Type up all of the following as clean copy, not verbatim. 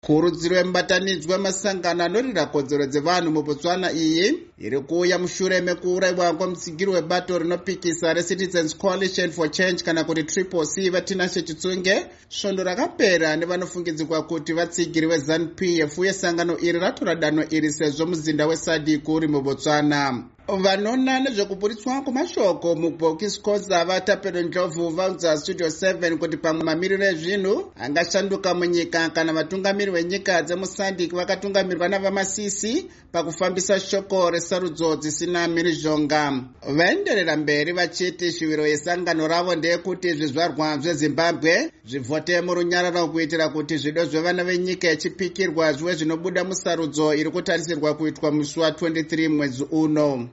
Kurudziro yembatanidzwa masangano anorira kodzero dzevanhu muBotswana iyi iri kuuya mushure mekuuraiwa kwamutsigiri webato rinopikisa reCitizens Coalition for Change kana kuti CCC vaTinashe Chitsunge, svondo rakapera nevanofungidzirwa kuti vatsigiri weZANU-PF uye sangano iri ratora danho iri sezvo muzinda weSADC uri muBotswana. Vanona nezvekuburitswa kwemashoko muBokisi-Khoza vaTapelo Ndlovu vaudza Studio 7 kuti pamwe mamiriro ezvinhu angashanduka munyika kana vatungamiri venyika dzemuSADC vakatungamirirwa navamasisi pakufambisa shoko resarudzo dzisina mhirizhonga. Vaenderera mberi vachiti shuviro yesangano ravo ndeyekuti zvizvarwa zveZimbabwe zvivhote murunyararo kuitira kuti zvido zvevana venyika yechipikirwa zviwe zvinobuda musarudzo iri kutarisirwa kuitwa musi wa23 mwedzi uno.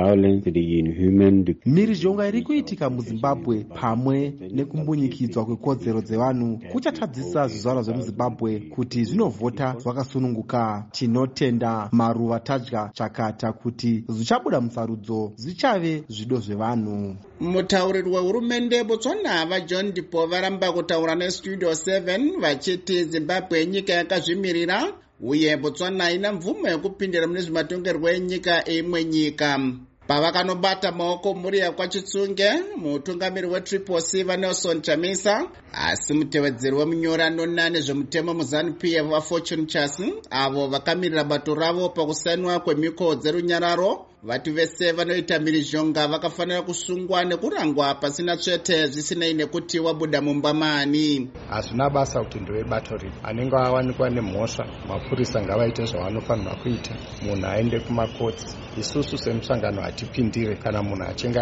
Mhirizhonga iri kuitika muZimbabwe pamwe nekumbunyikidzwa kwekodzero dzevanhu kuchatadzisa zvizvarwa zvemuZimbabwe kuti zvinovhota zvakasununguka. Tinotenda maruva tadya chakata kuti zvichabuda musarudzo zvichave zvido zvevanhu. Mutauriri wehurumende Botswana vaJohn Dipo varamba kutaura neStudio 7 vachiti Zimbabwe nyika yakazvimirira uye Botswana haina mvumo yekupindira mune zvematongerwo enyika eimwe nyika. Pavakanobata maoko mhuri yakwaChitsunge, mutungamiri weCCC vaNelson Chamisa, asi mutevedzeri wemunyori anona nezvemutemo muZANU-PF vaFortune Chasi, avo vakamirira bato ravo pakusainwa kwemhiko dzerunyararo, vati vese vanoita mhirizhonga vakafanira kusungwa nekurangwa pasina tsvete zvisinei nekuti wabuda mumba maani. Hazvina basa kuti ndewebato ripi, anenge awanikwa nemhosva mapurisa ngavaite zvavanofanira kuita, munhu aende kumakotsi. Isusu semusangano hatipindire kana munhu achinge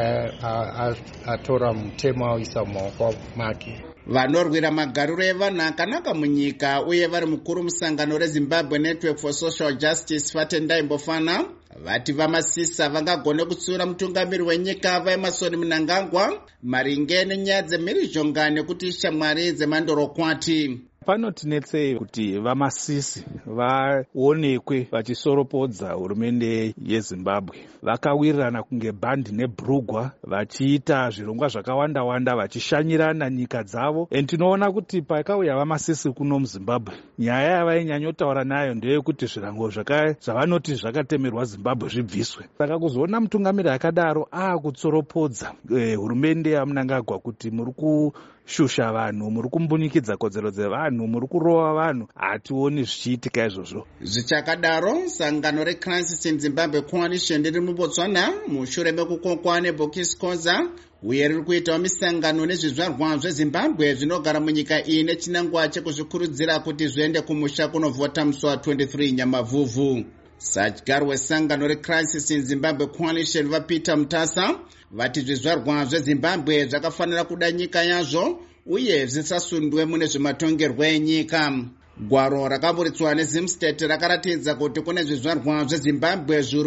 atora mutemo auisa mumaoko make. Vanorwira magariro evanhu akanaka munyika uye vari mukuru musangano reZimbabwe Network for Social Justice Fatendai Mbofana vati vamasisa vangagone kutsiura mutungamiri wenyika vaEmmerson Mnangagwa maringe nenyaya dzemhirizhonga nekuti shamwari dzemandorokwati. Panotinetsei kuti vamasisi vaonekwe vachisoropodza hurumende yeZimbabwe. Vakawirirana kunge bhandi nebhurugwa vachiita zvirongwa zvakawanda-wanda vachishanyirana nyika dzavo. Tinoona kuti pakauya vamasisi kuno muZimbabwe, nyaya yavainyanyotaura nayo ndeyekuti zvirango zvavanoti zvakatemerwa Zimbabwe zvibviswe. Saka kuzoona mutungamiri akadaro akutsoropodza hurumende yaMnangagwa kuti muri kushusha vanhu, muri kumbunikidza kodzero dzevanhu, muri kurova vanhu, hationi zvichiitika izvozvo. Zvichakadaro, sangano reCrisis in Zimbabwe Coalition riri muBotswana mushure mekukokwa neBokisi-Khoza uye riri kuitawo misangano nezvizvarwa zveZimbabwe zvinogara munyika iyi nechinangwa chekuzvikurudzira kuti zviende kumusha kunovhota musi wa23 Nyamavhuvhu. Satyari wesangano reCrisis in Zimbabwe Coalition vaPeter Mutasa vati zvizvarwa zveZimbabwe zvakafanira kuda nyika yazvo uye zvisasundwe mune zvematongerwo enyika. Gwaro rakaburitswa neZimstate rakaratidza kuti kune zvizvarwa zveZimbabwe zviuru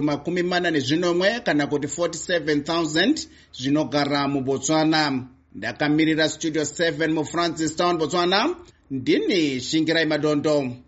40 kana kuti 47,000 zvinogara muBotswana. Ndakamirira Studio 7 muFrancis Town, Botswana. Ndini Shingirai Madondo.